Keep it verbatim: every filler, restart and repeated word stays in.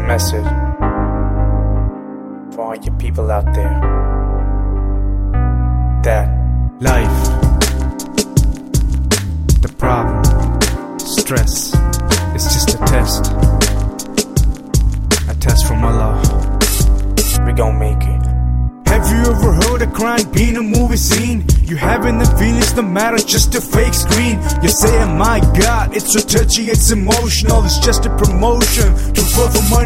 message for all you people out there that life, the problem, stress, it's just a test. A test from Allah. we gon' make it. Have you ever heard a crime being a movie scene? You having the feelings that matter, just a fake screen. You're saying, my God, it's so touchy, it's emotional. It's just a promotion to further money.